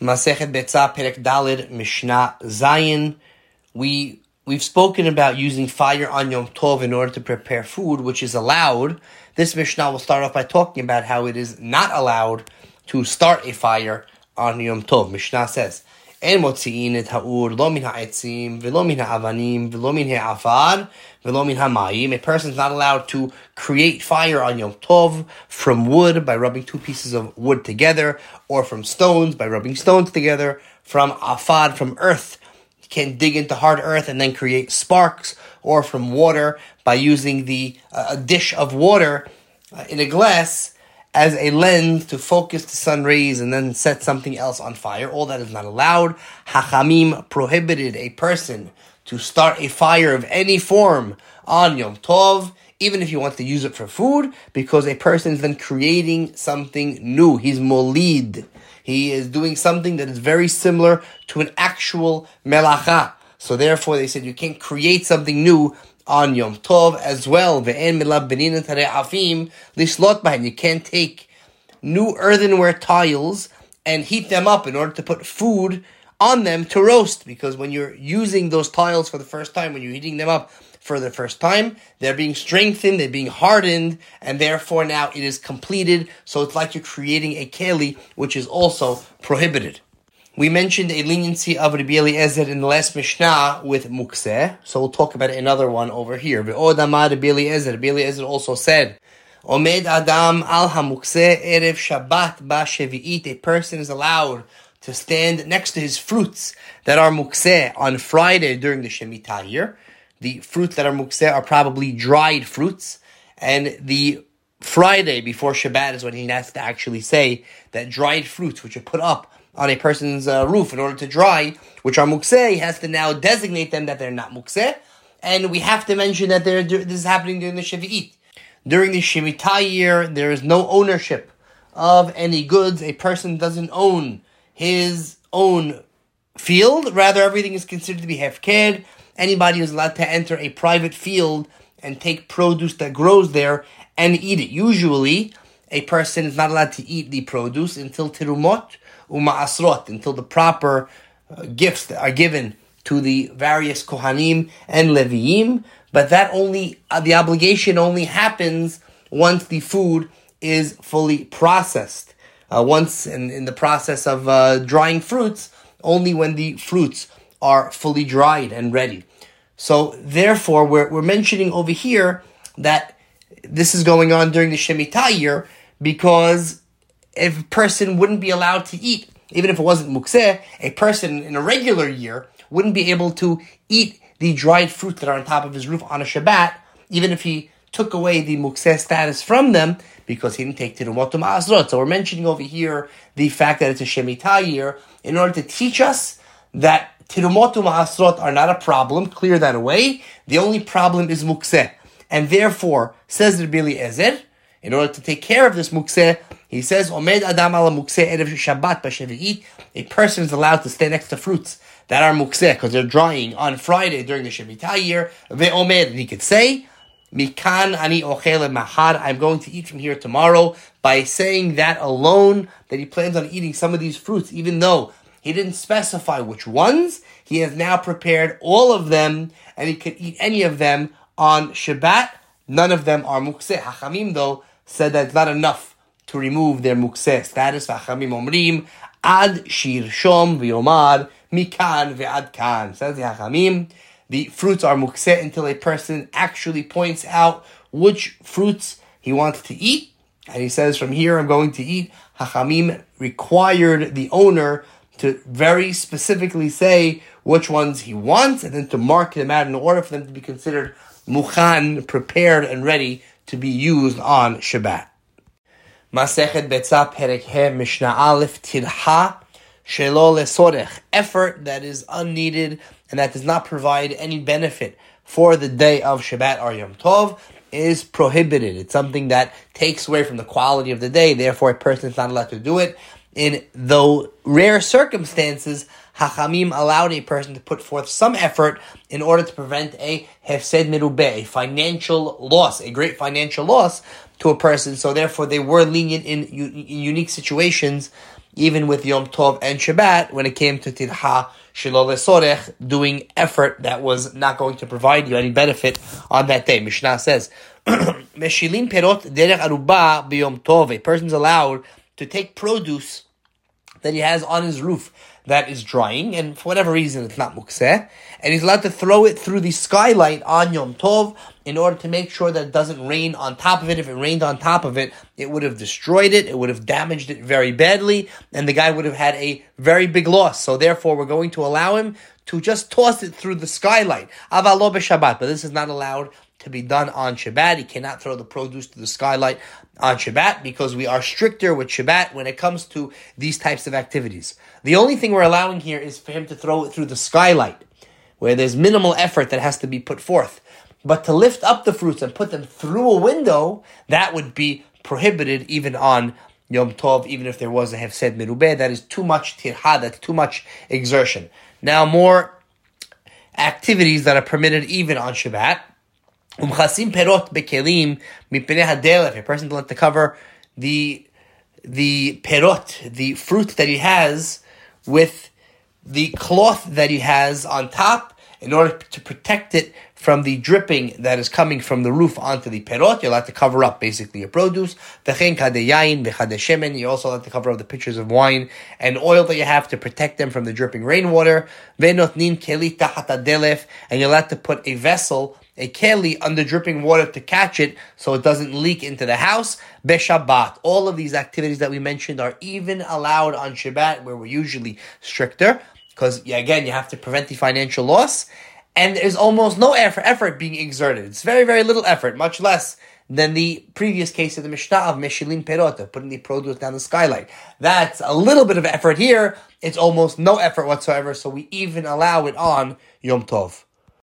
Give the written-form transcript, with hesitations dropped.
Masechet Betzah Perek Daled Mishnah Zayin. We've spoken about using fire on Yom Tov in order to prepare food, which is allowed. This Mishnah will start off by talking about how it is not allowed to start a fire on Yom Tov. Mishnah says, "En motzi'in et ha'ur lo min ha'etzim v'lo min ha'avanim v'lo min ha'afar v'lo min ha'mayim." A person is not allowed to create fire on Yom Tov from wood by rubbing two pieces of wood together, or from stones by rubbing stones together, from afad, from earth. You can't dig into hard earth and then create sparks, or from water by using a dish of water in a glass as a lens to focus the sun rays and then set something else on fire. All that is not allowed. Hachamim prohibited a person to start a fire of any form on Yom Tov, even if he wants to use it for food, because a person is then creating something new. He's molid. He is doing something that is very similar to an actual melacha. So therefore they said you can't create something new on Yom Tov as well. You can't take new earthenware tiles and heat them up in order to put food on them to roast, because when you're using those tiles for the first time, when you're heating them up for the first time, they're being strengthened, they're being hardened, and therefore now it is completed. So it's like you're creating a keli, which is also prohibited. We mentioned a leniency of Rabbi Eliezer in the last Mishnah with mukseh, so we'll talk about another one over here. Ve'od amar Rabbi Eliezer. Rabbi Eliezer also said, Omed Adam al hamukseh erev Shabbat ba shevi'it. A person is allowed to stand next to his fruits that are mukseh on Friday during the Shemitah year. The fruits that are mukseh are probably dried fruits, and the Friday before Shabbat is when he has to actually say that dried fruits, which are put up on a person's roof in order to dry, which are mukseh, he has to now designate them that they're not mukseh, and we have to mention that this is happening during the Shevi'it. During the Shemitah year, there is no ownership of any goods. A person doesn't own his own field, rather everything is considered to be hefker. Anybody is allowed to enter a private field and take produce that grows there and eat it. Usually, a person is not allowed to eat the produce until tirumot uma'asrot, until the proper gifts are given to the various kohanim and leviim. But that the obligation only happens once the food is fully processed. Once in the process of drying fruits, only when the fruits are fully dried and ready. So therefore, we're mentioning over here that this is going on during the Shemitah year, because if a person wouldn't be allowed to eat, even if it wasn't mukseh, a person in a regular year wouldn't be able to eat the dried fruit that are on top of his roof on a Shabbat, even if he took away the mukseh status from them, because he didn't take tirumot ma'asrot. So we're mentioning over here the fact that it's a Shemitah year in order to teach us that tirumot ma'asrot are not a problem. Clear that away. The only problem is mukseh. And therefore, says Rabbi Eliezer, in order to take care of this mukseh, he says, Omed Adam ala mukseh erev Shabbat b'shevi'it. A person is allowed to stand next to fruits that are mukseh, because they're drying on Friday during the Shemitah year. Ve'omed, and he could say, Mikan ani ochel mahar. I'm going to eat from here tomorrow. By saying that alone, that he plans on eating some of these fruits, even though he didn't specify which ones, he has now prepared all of them, and he could eat any of them on Shabbat. None of them are mukseh. Hachamim, though, said that it's not enough to remove their mukseh status. Hachamim omrim, ad shirshom v'yomar, mikan ve'ad kan. Says the Hachamim, the fruits are mukseh until a person actually points out which fruits he wants to eat. And he says, from here I'm going to eat. Hachamim required the owner to very specifically say which ones he wants, and then to mark them out in order for them to be considered mukhan, prepared and ready to be used on Shabbat. Masechet Betzah Perek He Mishnah Aleph Tirha Shelo Lesorech. Effort that is unneeded and that does not provide any benefit for the day of Shabbat or Yom Tov is prohibited. It's something that takes away from the quality of the day. Therefore, a person is not allowed to do it. In though rare circumstances, Hachamim allowed a person to put forth some effort in order to prevent a hefsed merubeh, a financial loss, a great financial loss to a person. So therefore, they were lenient in unique situations even with Yom Tov and Shabbat, when it came to Tirha Shelo Lesorech, doing effort that was not going to provide you any benefit on that day. Mishnah says, Meshilin perot derech aruba b'Yom Tov. A person's allowed to take produce that he has on his roof that is drying, and for whatever reason it's not mukseh, and he's allowed to throw it through the skylight on Yom Tov in order to make sure that it doesn't rain on top of it. If it rained on top of it, it would have destroyed it, it would have damaged it very badly, and the guy would have had a very big loss. So therefore, we're going to allow him to just toss it through the skylight. Avalo b'Shabbat, but this is not allowed to be done on Shabbat. He cannot throw the produce to the skylight on Shabbat because we are stricter with Shabbat when it comes to these types of activities. The only thing we're allowing here is for him to throw it through the skylight, where there's minimal effort that has to be put forth. But to lift up the fruits and put them through a window, that would be prohibited even on Yom Tov, even if there was a Hefsed Merubeh. That is too much tirha, that's too much exertion. Now, more activities that are permitted even on Shabbat. Umchasim perot bekelim mipnei hadelef. A person doesn't have to cover the perot, the fruit that he has, with the cloth that he has on top in order to protect it from the dripping that is coming from the roof onto the perot. You're allowed to cover up basically your produce. V'chein kadei yain v'chadei shemen. You're also allowed to cover up the pitchers of wine and oil that you have to protect them from the dripping rainwater. Ve'notnin keli tachat hadelef. And you're allowed to put a vessel, a keli, under dripping water to catch it so it doesn't leak into the house. Beshabbat. All of these activities that we mentioned are even allowed on Shabbat, where we're usually stricter, because again, you have to prevent the financial loss, and there's almost no effort being exerted. It's very, very little effort, much less than the previous case of the Mishnah of Meshilin Perot, putting the produce down the skylight. That's a little bit of effort here. It's almost no effort whatsoever, so we even allow it on Yom Tov.